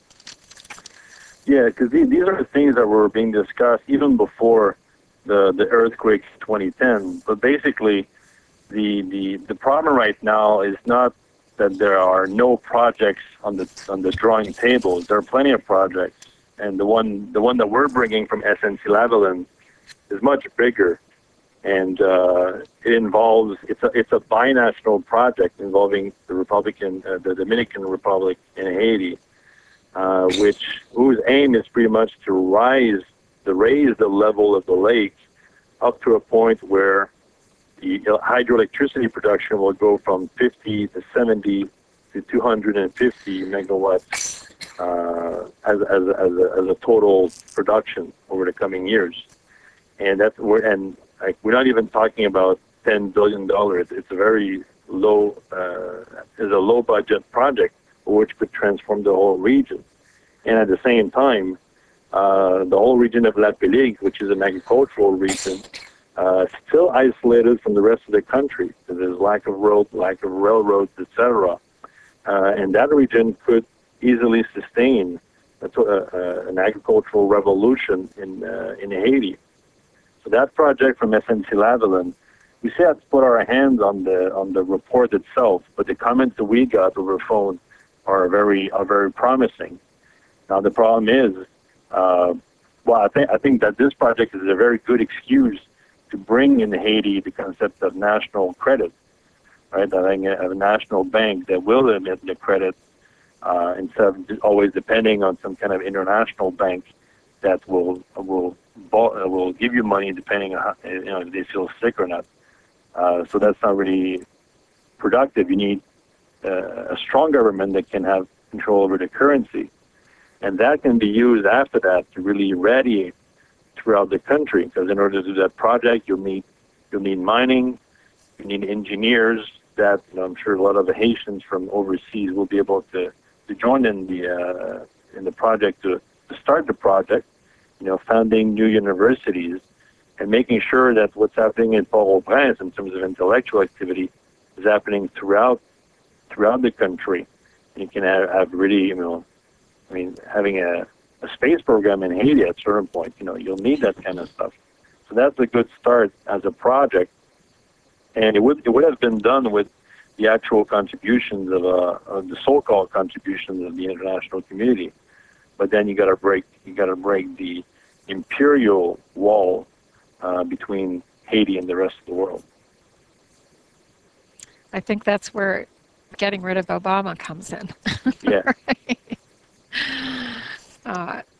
Yeah, because these, these are the things that were being discussed even before the, the earthquake twenty ten. But basically, the, the, the problem right now is not that there are no projects on the on the drawing tables. There are plenty of projects, and the one the one that we're bringing from S N C Lavalin is much bigger, and uh, it involves it's a it's a binational project involving the Republican uh, the Dominican Republic and Haiti. Uh, which whose aim is pretty much to rise, to raise the level of the lake up to a point where the hydroelectricity production will go from fifty to seventy to two hundred fifty megawatts uh, as, as, as, a, as a total production over the coming years. And that's we're, and like, we're not even talking about ten billion dollars. It's a very low, uh, it's a low budget project, which could transform the whole region. And at the same time, uh, the whole region of La Peligue, which is an agricultural region, uh, still isolated from the rest of the country. So there's lack of road, lack of railroads, et cetera. Uh, and that region could easily sustain a, uh, an agricultural revolution in uh, in Haiti. So that project from S N C Lavalin, we still have to put our hands on the on the report itself, but the comments that we got over phone are very are very promising. Now the problem is, uh, well, I think I think that this project is a very good excuse to bring in Haiti the concept of national credit, right? I think a, a national bank that will emit the credit uh, instead of always depending on some kind of international bank that will will will give you money depending on how, you know, if they feel sick or not. Uh, so that's not really productive. You need uh, a strong government that can have control over the currency, and that can be used after that to really irradiate throughout the country. Because in order to do that project, you'll need you'll need mining, you need engineers. That, you know, I'm sure a lot of the Haitians from overseas will be able to, to join in the uh, in the project to, to start the project. You know, founding new universities and making sure that what's happening in Port-au-Prince in terms of intellectual activity is happening throughout throughout the country. And you can have, have really, you know, I mean, having a, a space program in Haiti at a certain point, you know, you'll need that kind of stuff. So that's a good start as a project. And it would it would have been done with the actual contributions of, uh, of the so-called contributions of the international community. But then you got to break you got to break the imperial wall uh, between Haiti and the rest of the world. I think that's where getting rid of Obama comes in. Yeah. Right? uh,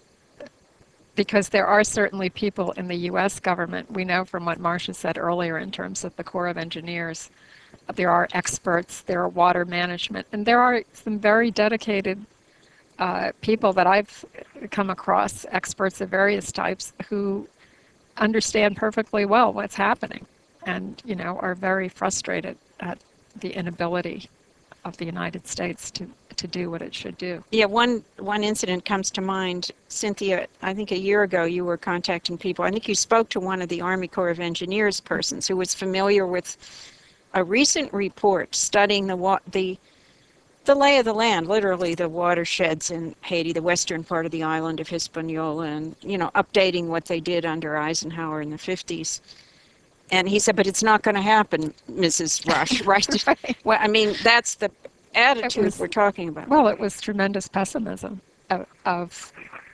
because there are certainly people in the U S government, we know from what Marcia said earlier in terms of the Corps of Engineers, there are experts, there are water management, and there are some very dedicated uh, people that I've come across, experts of various types, who understand perfectly well what's happening and, you know, are very frustrated at the inability of the United States to, to do what it should do. Yeah, one one incident comes to mind. Cynthia, I think a year ago you were contacting people. I think you spoke to one of the Army Corps of Engineers persons who was familiar with a recent report studying the wa- the the lay of the land, literally the watersheds in Haiti, the western part of the island of Hispaniola, and, you know, updating what they did under Eisenhower in the fifties. And he said, but it's not going to happen, Missus Rush, right? Right. Well, I mean, that's the attitude was- we're talking about. Well, it was tremendous pessimism of, of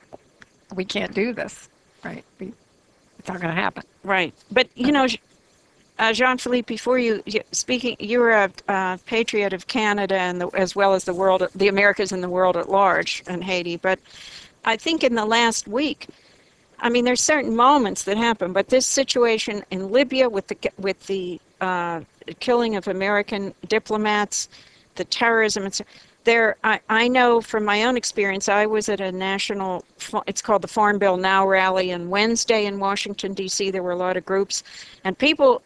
we can't do this, right? We, it's not going to happen. Right. But, you know, uh, Jean-Philippe, before you, you speaking, you're a uh, patriot of Canada and the, as well as the world, the Americas and the world at large, and Haiti. But I think in the last week, I mean, there's certain moments that happen, but this situation in Libya with the with the uh, killing of American diplomats, the terrorism, and so, there, I, I know from my own experience, I was at a national, it's called the Farm Bill Now rally on Wednesday in Washington, D C There were a lot of groups, and people,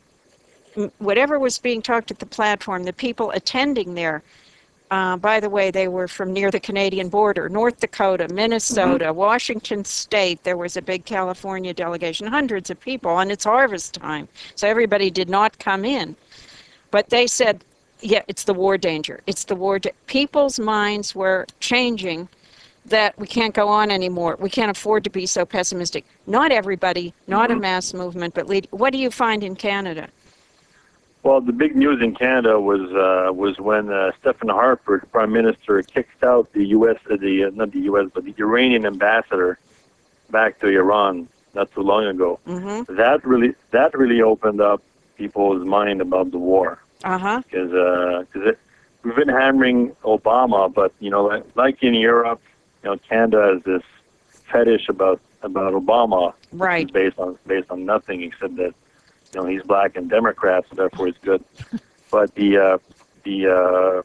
whatever was being talked at the platform, the people attending there, uh, by the way, they were from near the Canadian border, North Dakota, Minnesota, mm-hmm. Washington State. There was a big California delegation, hundreds of people, and it's harvest time, so everybody did not come in. But they said, yeah, it's the war danger. It's the war. Da- People's minds were changing that we can't go on anymore. We can't afford to be so pessimistic. Not everybody, not mm-hmm. a mass movement, but lead. What do you find in Canada? Well, the big news in Canada was uh, was when uh, Stephen Harper, the Prime Minister, kicked out the U S, uh, the uh, not the U S, but the Iranian ambassador back to Iran not too long ago. Mm-hmm. That really that really opened up people's mind about the war. Uh-huh. Because uh, cause we've been hammering Obama, but, you know, like, like in Europe, you know, Canada has this fetish about about Obama, right? Which is based on based on nothing except that, you know, he's black and Democrat, so therefore it's good. But the uh, the uh,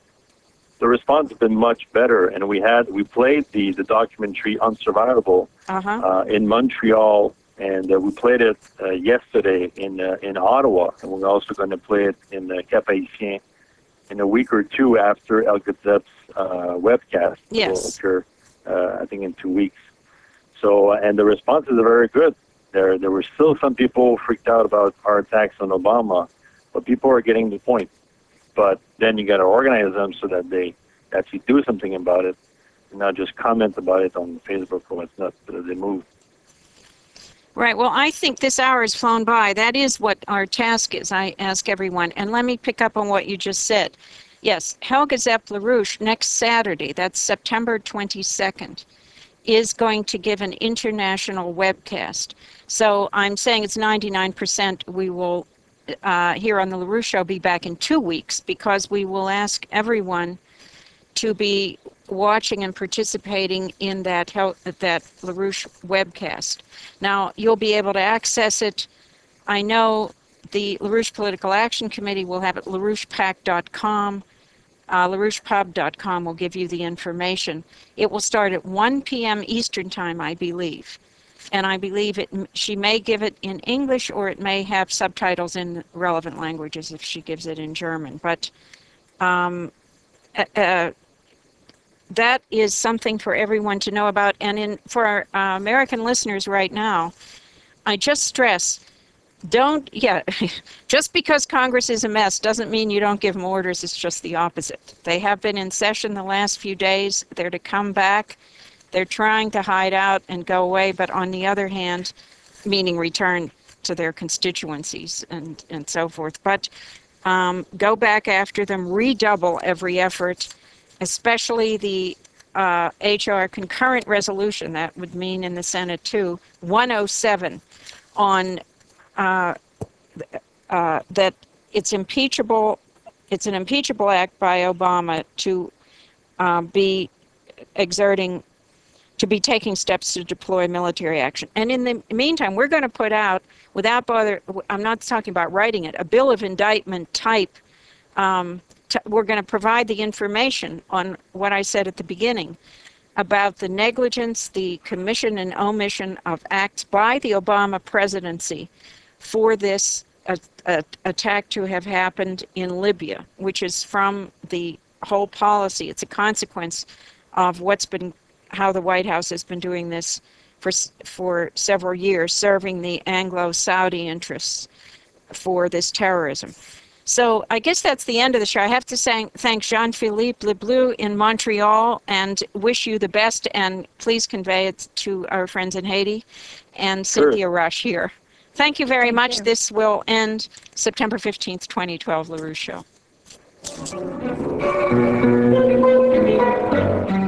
the response has been much better, and we had we played the the documentary Unsurvivable uh-huh. uh, in Montreal. And uh, we played it uh, yesterday in uh, in Ottawa, and we're also going to play it in uh, Cap-Haïtien in a week or two after El Gazep's uh, webcast. Yes. Will occur, uh, I think, in two weeks. So, uh, and the responses are very good. There, there were still some people freaked out about our attacks on Obama, but people are getting the point. But then you got to organize them so that they actually do something about it, and not just comment about it on Facebook or what's not, so that they move. Right. Well, I think this hour has flown by. That is what our task is, I ask everyone. And let me pick up on what you just said. Yes, Helga Zepp LaRouche next Saturday, that's September twenty-second, is going to give an international webcast. So I'm saying it's ninety-nine percent we will, uh, here on the LaRouche Show, be back in two weeks because we will ask everyone to be watching and participating in that, that LaRouche webcast. Now, you'll be able to access it. I know the LaRouche Political Action Committee will have it larouche pac dot com. Uh, larouche pub dot com will give you the information. It will start at one p m Eastern Time, I believe. And I believe it. She may give it in English or it may have subtitles in relevant languages if she gives it in German. But um, uh, that is something for everyone to know about. And in, for our uh, American listeners right now, I just stress, don't, yeah, just because Congress is a mess doesn't mean you don't give them orders. It's just the opposite. They have been in session the last few days. They're to come back. They're trying to hide out and go away, but on the other hand, meaning return to their constituencies and, and so forth. But um, go back after them, redouble every effort, especially the uh, H R concurrent resolution, that would mean in the Senate too, one oh seven, on uh, uh, that it's impeachable, it's an impeachable act by Obama to uh, be exerting, to be taking steps to deploy military action. And in the meantime, we're going to put out, without bother, I'm not talking about writing it, a bill of indictment type. Um, t- we're going to provide the information on what I said at the beginning about the negligence, the commission and omission of acts by the Obama presidency for this uh, uh, attack to have happened in Libya, which is from the whole policy. It's a consequence of what's been, how the White House has been doing this for for several years, serving the Anglo-Saudi interests for this terrorism. So I guess that's the end of the show. I have to say, thank Jean-Philippe Lebleu in Montreal and wish you the best, and please convey it to our friends in Haiti, and Sure. Cynthia Rush here. Thank you very Thank much. you. This will end September fifteenth, twenty twelve, LaRouche Show.